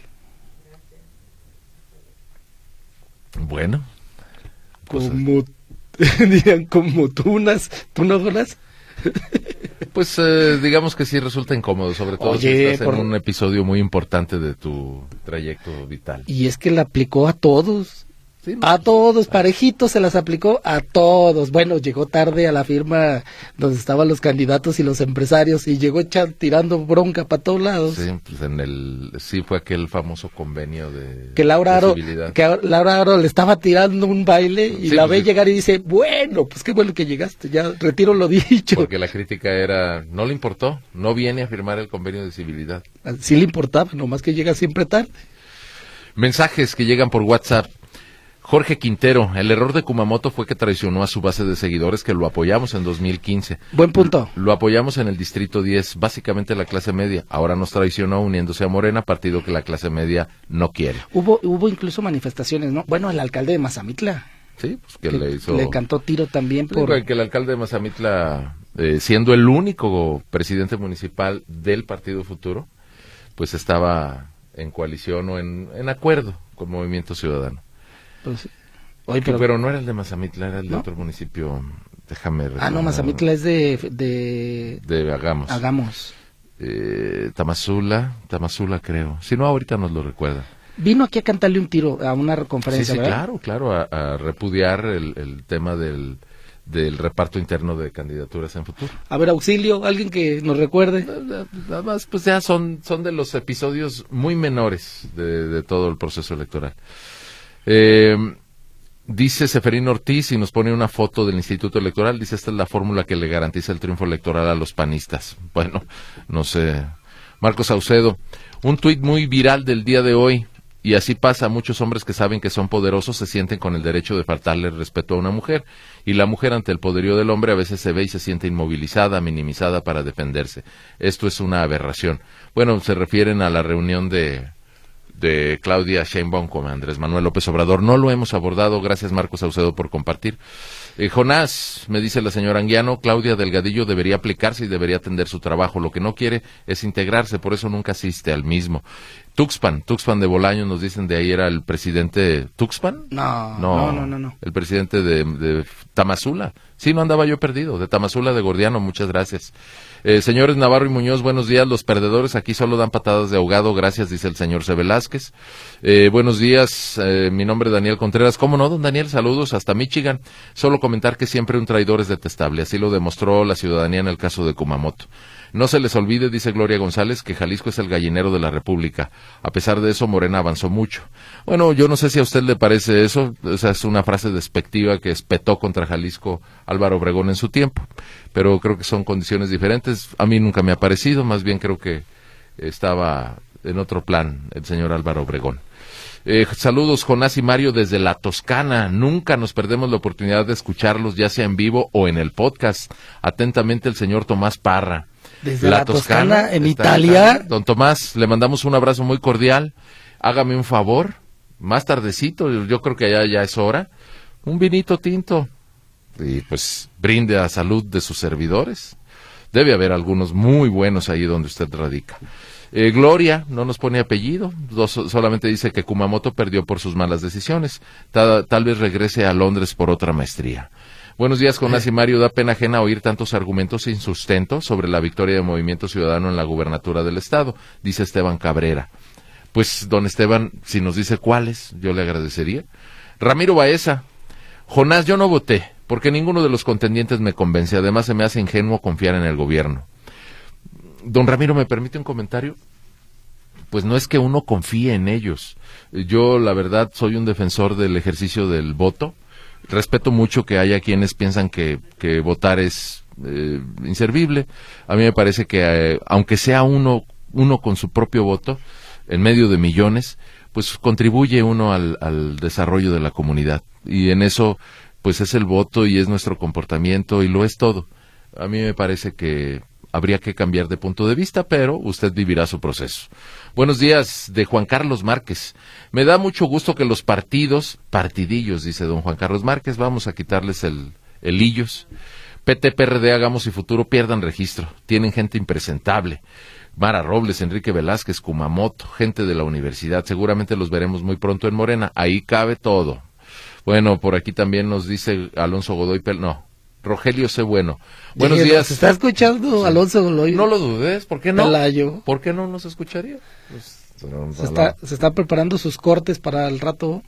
Bueno. Pues, como, dirían, como tunas, ¿túnolas? Pues eh, digamos que sí resulta incómodo, sobre todo Oye, si estás por... en un episodio muy importante de tu trayecto vital. Y es que la aplicó a todos. Sí, no, a todos, parejitos se las aplicó a todos. Bueno, llegó tarde a la firma donde estaban los candidatos y los empresarios y llegó echar, tirando bronca para todos lados. Sí, pues en el, sí fue aquel famoso convenio de que Laura Aro, que Laura Aro le estaba tirando un baile y sí, la pues ve sí. llegar y dice, bueno, pues qué bueno que llegaste, ya retiro lo dicho. Porque la crítica era, no le importó, no viene a firmar el convenio de civilidad. Sí le importaba, nomás que llega siempre tarde. Mensajes que llegan por WhatsApp. Jorge Quintero, el error de Kumamoto fue que traicionó a su base de seguidores que lo apoyamos en dos mil quince. Buen punto. Lo apoyamos en el Distrito diez, básicamente la clase media. Ahora nos traicionó uniéndose a Morena, partido que la clase media no quiere. Hubo hubo incluso manifestaciones, ¿no? Bueno, el alcalde de Mazamitla. Sí, pues que, que le hizo... Le cantó tiro también por... Sí, que el alcalde de Mazamitla, eh, siendo el único presidente municipal del Partido Futuro, pues estaba en coalición o en, en acuerdo con Movimiento Ciudadano. Pues, oye, pero, pero no era el de Mazamitla, era el de ¿no? otro municipio. Déjame recordar. Ah, no, Mazamitla es de de, de Agamos. Agamos. Eh, Tamazula, Tamazula creo. Si no, ahorita nos lo recuerda. Vino aquí a cantarle un tiro a una conferencia, sí, sí, ¿verdad? claro, claro, a, a repudiar el, el tema del, del reparto interno de candidaturas en futuro. A ver, auxilio, alguien que nos recuerde. Nada más, pues ya son, son de los episodios muy menores de, de todo el proceso electoral. Eh, dice Seferino Ortiz y nos pone una foto del Instituto Electoral, dice, esta es la fórmula que le garantiza el triunfo electoral a los panistas. Bueno, no sé. Marcos Saucedo, un tuit muy viral del día de hoy. Y así pasa, muchos hombres que saben que son poderosos se sienten con el derecho de faltarle respeto a una mujer, y la mujer ante el poderío del hombre a veces se ve y se siente inmovilizada, minimizada para defenderse. Esto es una aberración. Bueno, se refieren a la reunión de, de Claudia Sheinbaum con Andrés Manuel López Obrador. No lo hemos abordado, gracias Marcos Saucedo por compartir. Eh, Jonás, me dice la señora Anguiano, Claudia Delgadillo debería aplicarse y debería atender su trabajo. Lo que no quiere es integrarse, por eso nunca asiste al mismo. Tuxpan, Tuxpan de Bolaños, nos dicen de ahí era el presidente ¿Tuxpan? No, no, no, no, no. El presidente de, de Tamazula. Sí, no andaba yo perdido, de Tamazula de Gordiano, muchas gracias. Eh, señores Navarro y Muñoz, buenos días. Los perdedores aquí solo dan patadas de ahogado, gracias, dice el señor C. Velázquez. Eh, buenos días, eh, mi nombre es Daniel Contreras. ¿Cómo no, don Daniel? Saludos hasta Michigan. Solo comentar que siempre un traidor es detestable, así lo demostró la ciudadanía en el caso de Kumamoto. No se les olvide, dice Gloria González, que Jalisco es el gallinero de la República. A pesar de eso, Morena avanzó mucho. Bueno, yo no sé si a usted le parece eso. Esa es una frase despectiva que espetó contra Jalisco Álvaro Obregón en su tiempo. Pero creo que son condiciones diferentes. A mí nunca me ha parecido. Más bien creo que estaba en otro plan el señor Álvaro Obregón. Eh, saludos, Jonás y Mario, desde la Toscana. Nunca nos perdemos la oportunidad de escucharlos, ya sea en vivo o en el podcast. Atentamente, el señor Tomás Parra. Desde la, la Toscana, Toscana, en Italia. En Don Tomás, le mandamos un abrazo muy cordial. Hágame un favor, más tardecito, yo creo que allá ya es hora, un vinito tinto. Y pues brinde a salud de sus servidores. Debe haber algunos muy buenos ahí donde usted radica. Eh, Gloria no nos pone apellido, dos, solamente dice que Kumamoto perdió por sus malas decisiones. Tal, tal vez regrese a Londres por otra maestría. Buenos días, Jonás y Mario. Da pena ajena oír tantos argumentos sin sustento sobre la victoria de Movimiento Ciudadano en la gubernatura del Estado, dice Esteban Cabrera. Pues, don Esteban, si nos dice cuáles, yo le agradecería. Ramiro Baeza, Jonás, yo no voté, porque ninguno de los contendientes me convence. Además, se me hace ingenuo confiar en el gobierno. Don Ramiro, ¿me permite un comentario? Pues no es que uno confíe en ellos. Yo, la verdad, soy un defensor del ejercicio del voto. Respeto mucho que haya quienes piensan que, que votar es eh, inservible. A mí me parece que, eh, aunque sea uno, uno con su propio voto, en medio de millones, pues contribuye uno al, al desarrollo de la comunidad. Y en eso, pues es el voto y es nuestro comportamiento y lo es todo. A mí me parece que habría que cambiar de punto de vista, pero usted vivirá su proceso. Buenos días, de Juan Carlos Márquez. Me da mucho gusto que los partidos, partidillos, dice don Juan Carlos Márquez, vamos a quitarles el, el illos. P T, P R D, Hagamos y Futuro pierdan registro. Tienen gente impresentable. Mara Robles, Enrique Velázquez, Kumamoto, gente de la universidad. Seguramente los veremos muy pronto en Morena. Ahí cabe todo. Bueno, por aquí también nos dice Alonso Godoy Pel... No. Rogelio C. Bueno. Buenos Dije, días. ¿Se está escuchando Alonso Godoy? No lo dudes, ¿por qué no? Pelayo. ¿Por qué no nos escucharía? Pues, se, está, se está preparando sus cortes para el rato.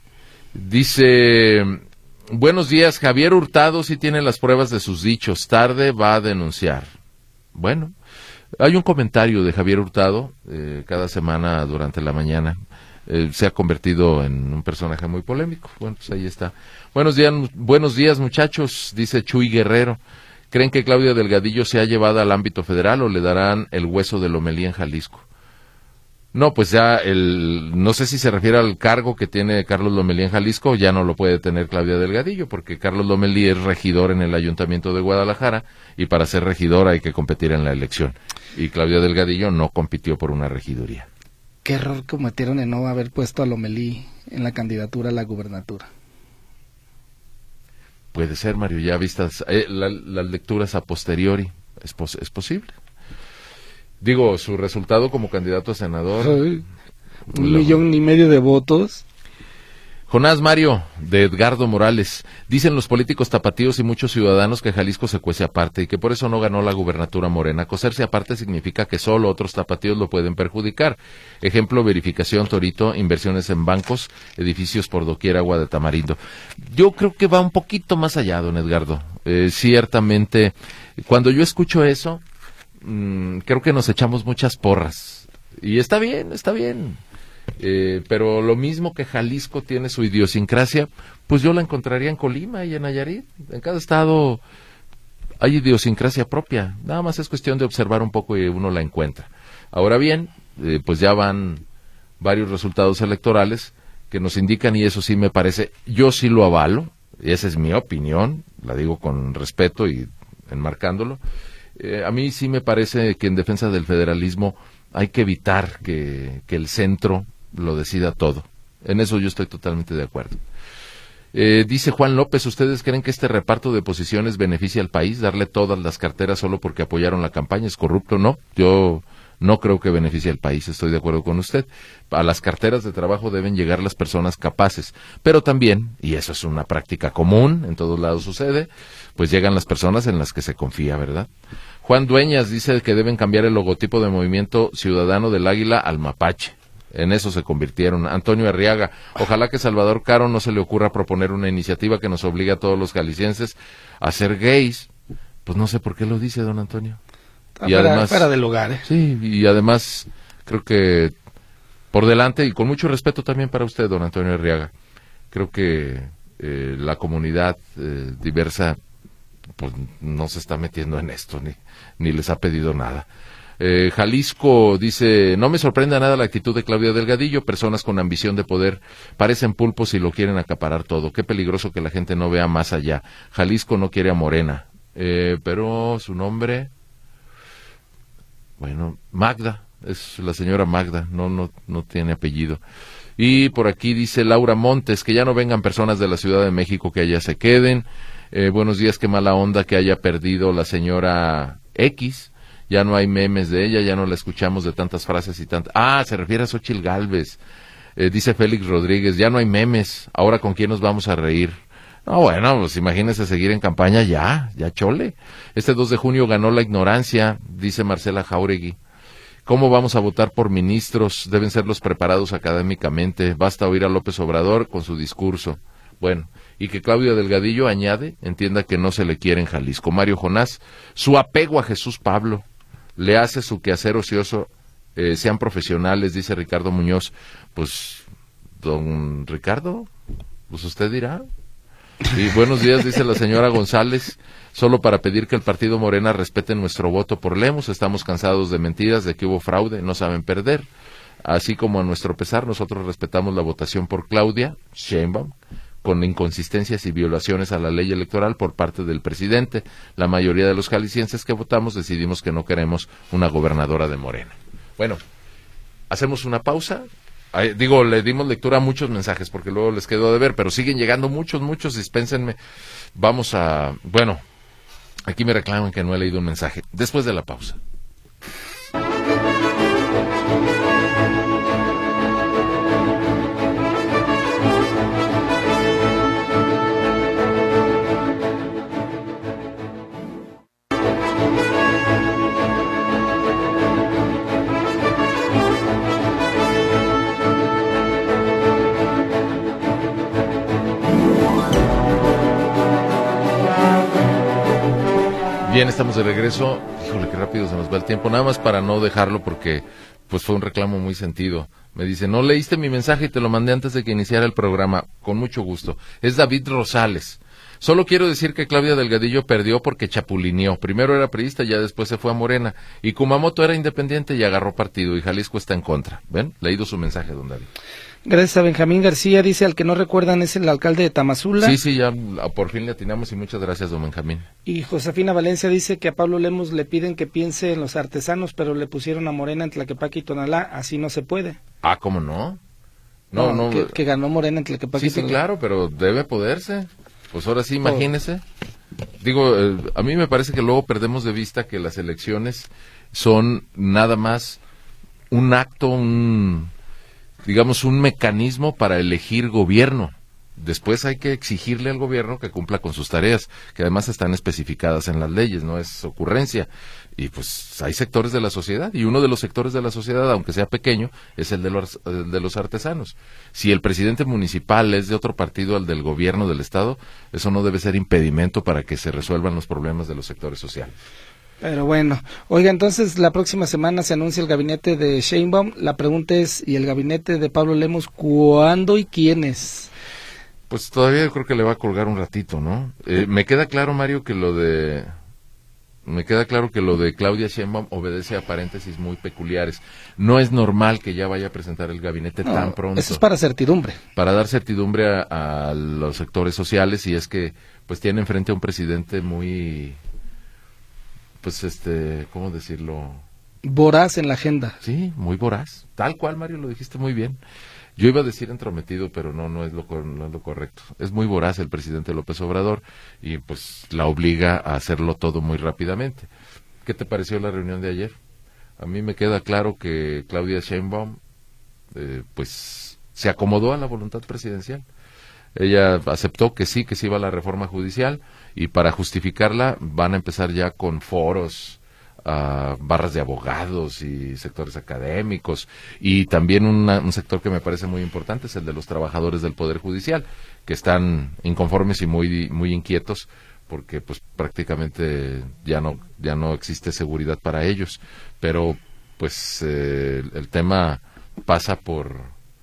Dice, buenos días, Javier Hurtado sí tiene las pruebas de sus dichos, tarde va a denunciar. Bueno, hay un comentario de Javier Hurtado eh, cada semana durante la mañana. Eh, se ha convertido en un personaje muy polémico. Bueno, pues ahí está. Buenos días, buenos días muchachos, dice Chuy Guerrero. ¿Creen que Claudia Delgadillo sea llevada al ámbito federal o le darán el hueso de Lomelí en Jalisco? No, pues ya el, no sé si se refiere al cargo que tiene Carlos Lomelí en Jalisco, ya no lo puede tener Claudia Delgadillo, porque Carlos Lomelí es regidor en el Ayuntamiento de Guadalajara y para ser regidor hay que competir en la elección. Y Claudia Delgadillo no compitió por una regiduría. Qué error cometieron en no haber puesto a Lomelí en la candidatura a la gubernatura. Puede ser, Mario, ya vistas eh, la, las lecturas a posteriori, es, pos, es posible. Digo, su resultado como candidato a senador... Ay, un lo... millón y medio de votos. Jonás Mario, de Edgardo Morales, dicen los políticos tapatíos y muchos ciudadanos que Jalisco se cuece aparte y que por eso no ganó la gubernatura Morena. Cocerse aparte significa que solo otros tapatíos lo pueden perjudicar. Ejemplo, verificación Torito, inversiones en bancos, edificios por doquier, agua de tamarindo. Yo creo que va un poquito más allá, don Edgardo. Eh, ciertamente, cuando yo escucho eso, mmm, creo que nos echamos muchas porras. Y está bien, está bien. Eh, pero lo mismo que Jalisco tiene su idiosincrasia, pues yo la encontraría en Colima y en Nayarit. En cada estado hay idiosincrasia propia, nada más es cuestión de observar un poco y uno la encuentra. Ahora bien, eh, pues ya van varios resultados electorales que nos indican, y eso sí me parece, yo sí lo avalo, y esa es mi opinión, la digo con respeto y enmarcándolo, eh, a mí sí me parece que en defensa del federalismo hay que evitar que, que el centro lo decida todo. En eso yo estoy totalmente de acuerdo. Eh, dice Juan López, ¿ustedes creen que este reparto de posiciones beneficia al país? ¿Darle todas las carteras solo porque apoyaron la campaña es corrupto? No, yo no creo que beneficie al país, estoy de acuerdo con usted. A las carteras de trabajo deben llegar las personas capaces, pero también, y eso es una práctica común, en todos lados sucede, pues llegan las personas en las que se confía, ¿verdad? Juan Dueñas dice que deben cambiar el logotipo de Movimiento Ciudadano del Águila al mapache. En eso se convirtieron. Antonio Arriaga, ojalá que Salvador Caro no se le ocurra proponer una iniciativa que nos obligue a todos los jaliscienses a ser gays. Pues no sé por qué lo dice, don Antonio. Está y fuera, además, fuera del lugar, ¿eh? Sí, y además creo que por delante, y con mucho respeto también para usted, don Antonio Arriaga, creo que eh, la comunidad eh, diversa pues no se está metiendo en esto, ni, ni les ha pedido nada. Eh, Jalisco dice, no me sorprende nada la actitud de Claudia Delgadillo, personas con ambición de poder parecen pulpos y lo quieren acaparar todo, qué peligroso que la gente no vea más allá. Jalisco no quiere a Morena, eh, pero su nombre, bueno, Magda, es la señora Magda, no, no, no tiene apellido. Y por aquí dice Laura Montes, que ya no vengan personas de la Ciudad de México, que allá se queden. Eh, buenos días, qué mala onda que haya perdido la señora X. Ya no hay memes de ella, ya no la escuchamos de tantas frases y tantas... Ah, se refiere a Xóchitl Gálvez. Eh, dice Félix Rodríguez, ya no hay memes, ahora con quién nos vamos a reír. No, bueno, pues imagínese seguir en campaña ya, ya chole. Este dos de junio ganó la ignorancia, dice Marcela Jauregui. ¿Cómo vamos a votar por ministros? Deben ser los preparados académicamente. Basta oír a López Obrador con su discurso. Bueno, y que Claudia Delgadillo añade, entienda que no se le quiere en Jalisco. Mario Jonás, su apego a Jesús Pablo le hace su quehacer ocioso, eh, sean profesionales, dice Ricardo Muñoz. Pues, don Ricardo, pues usted dirá. Y buenos días, dice la señora González, solo para pedir que el partido Morena respete nuestro voto por Lemus. Estamos cansados de mentiras, de que hubo fraude, no saben perder. Así como a nuestro pesar, nosotros respetamos la votación por Claudia Sheinbaum, con inconsistencias y violaciones a la ley electoral por parte del presidente. La mayoría de los jaliscienses que votamos decidimos que no queremos una gobernadora de Morena. Bueno, hacemos una pausa. Ay, digo, le dimos lectura a muchos mensajes porque luego les quedó de ver, pero siguen llegando muchos, muchos, dispénsenme. Vamos a... Bueno, aquí me reclaman que no he leído un mensaje. Después de la pausa. Bien, estamos de regreso. Híjole, qué rápido se nos va el tiempo. Nada más para no dejarlo porque pues fue un reclamo muy sentido. Me dice, no leíste mi mensaje y te lo mandé antes de que iniciara el programa. Con mucho gusto. Es David Rosales. Solo quiero decir que Claudia Delgadillo perdió porque chapulineó. Primero era priista, ya después se fue a Morena. Y Kumamoto era independiente y agarró partido. Y Jalisco está en contra. ¿Ven? Leído su mensaje, don David. Gracias a Benjamín García, dice, al que no recuerdan es el alcalde de Tamazula. Sí, sí, ya por fin le atinamos y muchas gracias, don Benjamín. Y Josefina Valencia dice que a Pablo Lemus le piden que piense en los artesanos, pero le pusieron a Morena en Tlaquepaque y Tonalá, así no se puede. Ah, ¿cómo no? No, no. no que, que ganó Morena en Tlaquepaque sí, y Tonalá. Sí, claro, pero debe poderse. Pues ahora sí, imagínese. Oh. Digo, eh, a mí me parece que luego perdemos de vista que las elecciones son nada más un acto, un... digamos, un mecanismo para elegir gobierno. después hay que exigirle al gobierno que cumpla con sus tareas, que además están especificadas en las leyes, no es ocurrencia. Y pues hay sectores de la sociedad, y uno de los sectores de la sociedad, aunque sea pequeño, es el de los, el de los artesanos. Si el presidente municipal es de otro partido al del gobierno del estado, eso no debe ser impedimento para que se resuelvan los problemas de los sectores sociales. Pero bueno, oiga, entonces la próxima semana se anuncia el gabinete de Sheinbaum. La pregunta es, ¿y el gabinete de Pablo Lemos cuándo y quiénes? Pues todavía yo creo que le va a colgar un ratito, ¿no? Eh, me queda claro, Mario, que lo de me queda claro que lo de Claudia Sheinbaum obedece a paréntesis muy peculiares. No es normal que ya vaya a presentar el gabinete No, tan pronto. Eso es para certidumbre. Para dar certidumbre a, a los sectores sociales, y es que pues tiene enfrente a un presidente muy, pues este, ¿cómo decirlo? Voraz en la agenda. Sí, muy voraz. Tal cual, Mario, lo dijiste muy bien. Yo iba a decir entrometido, pero no, no es lo, no es lo correcto. Es muy voraz el presidente López Obrador y pues la obliga a hacerlo todo muy rápidamente. ¿Qué te pareció la reunión de ayer? A mí me queda claro que Claudia Sheinbaum eh, pues se acomodó a la voluntad presidencial. Ella aceptó que sí, que sí iba a la reforma judicial, y para justificarla van a empezar ya con foros, Uh, barras de abogados y sectores académicos, y también una, un sector que me parece muy importante es el de los trabajadores del Poder Judicial, que están inconformes y muy muy inquietos porque pues prácticamente ya no ya no existe seguridad para ellos, pero pues eh, el, el tema pasa por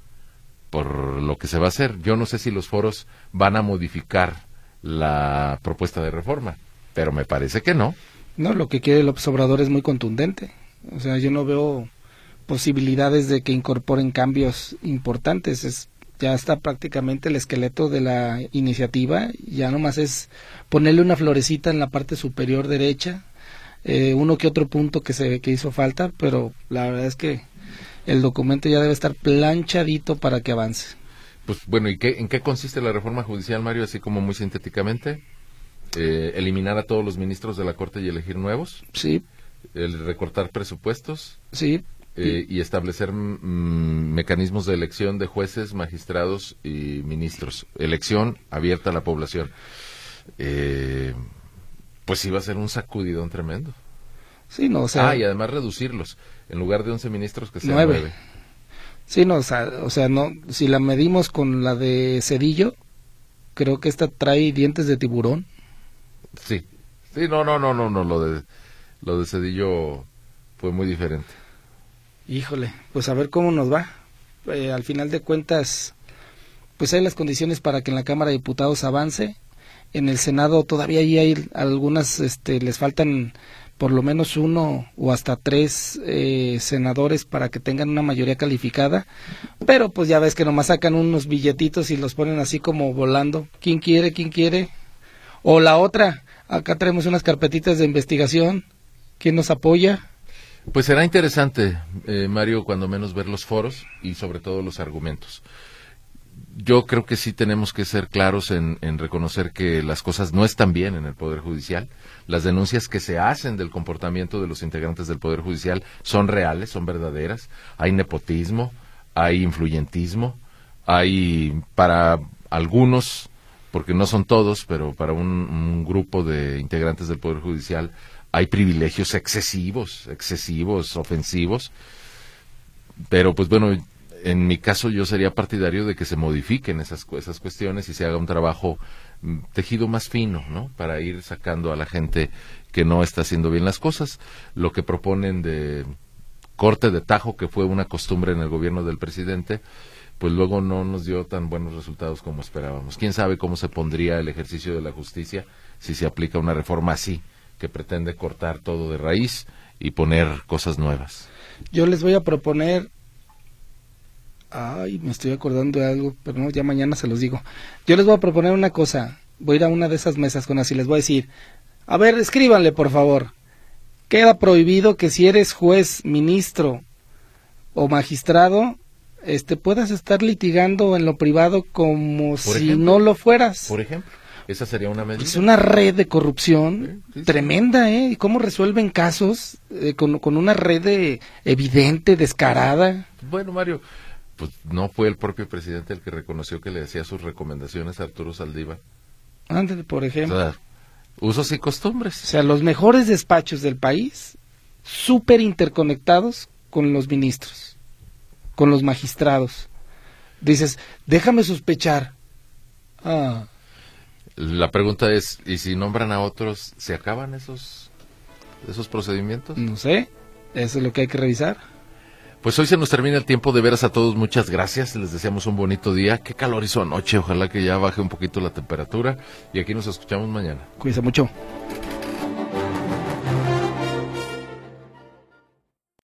por lo que se va a hacer. Yo no sé si los foros van a modificar la propuesta de reforma, pero me parece que no. No, lo que quiere López Obrador es muy contundente. O sea, yo no veo posibilidades de que incorporen cambios importantes. Es, ya está prácticamente el esqueleto de la iniciativa. Ya nomás es ponerle una florecita en la parte superior derecha, eh, uno que otro punto que se que hizo falta, pero la verdad es que el documento ya debe estar planchadito para que avance. Pues bueno, ¿y qué, en qué consiste la reforma judicial, Mario? Así como muy sintéticamente. Eh, eliminar a todos los ministros de la Corte y elegir nuevos. Sí. El recortar presupuestos. Sí. Eh, y establecer mm, mecanismos de elección de jueces, magistrados y ministros. Elección abierta a la población. Eh, pues iba a ser un sacudidón tremendo. Sí, no, o sea... Ah, y además reducirlos. En lugar de once ministros, que sean nueve. nueve. Sí, no, o sea, o sea, no, si la medimos con la de Cedillo, creo que esta trae dientes de tiburón. Sí, sí, no, no, no, no, no, lo de, lo de Cedillo fue muy diferente. Híjole, pues a ver cómo nos va. Eh, al final de cuentas, pues hay las condiciones para que en la Cámara de Diputados avance. En el Senado todavía ahí hay algunas, este, les faltan por lo menos uno o hasta tres eh, senadores para que tengan una mayoría calificada, pero pues ya ves que nomás sacan unos billetitos y los ponen así como volando. ¿Quién quiere? ¿Quién quiere? O la otra, acá traemos unas carpetitas de investigación. ¿Quién nos apoya? Pues será interesante, eh, Mario, cuando menos ver los foros y sobre todo los argumentos. Yo creo que sí tenemos que ser claros en, en reconocer que las cosas no están bien en el Poder Judicial. Las denuncias que se hacen del comportamiento de los integrantes del Poder Judicial son reales, son verdaderas. Hay nepotismo, hay influyentismo, hay para algunos, porque no son todos, pero para un, un grupo de integrantes del Poder Judicial hay privilegios excesivos, excesivos, ofensivos. Pero pues bueno, en mi caso yo sería partidario de que se modifiquen esas, esas cuestiones y se haga un trabajo mm, tejido más fino, ¿no? Para ir sacando a la gente que no está haciendo bien las cosas. Lo que proponen de corte de tajo, que fue una costumbre en el gobierno del presidente, pues luego no nos dio tan buenos resultados como esperábamos. ¿Quién sabe cómo se pondría el ejercicio de la justicia si se aplica una reforma así, que pretende cortar todo de raíz y poner cosas nuevas? Yo les voy a proponer... Ay, me estoy acordando de algo, pero no, ya mañana se los digo. Yo les voy a proponer una cosa. Voy a ir a una de esas mesas con así, les voy a decir, a ver, escríbanle por favor. Queda prohibido que si eres juez, ministro o magistrado, este, puedas estar litigando en lo privado como Por si ejemplo, no lo fueras. Por ejemplo, esa sería una medida. Es una red de corrupción sí, sí, sí. tremenda, ¿eh? ¿Y cómo resuelven casos eh, con, con una red de, evidente, descarada? Bueno, Mario, pues no fue el propio presidente el que reconoció que le hacía sus recomendaciones a Arturo Saldívar. Ándale, por ejemplo. O sea, usos y costumbres. O sea, los mejores despachos del país, súper interconectados con los ministros, con los magistrados. Dices, déjame sospechar. Ah. La pregunta es, ¿y si nombran a otros, se acaban esos, esos procedimientos? No sé, eso es lo que hay que revisar. Pues hoy se nos termina el tiempo. De veras a todos, muchas gracias, les deseamos un bonito día. Qué calor hizo anoche, ojalá que ya baje un poquito la temperatura y aquí nos escuchamos mañana. Cuídense mucho.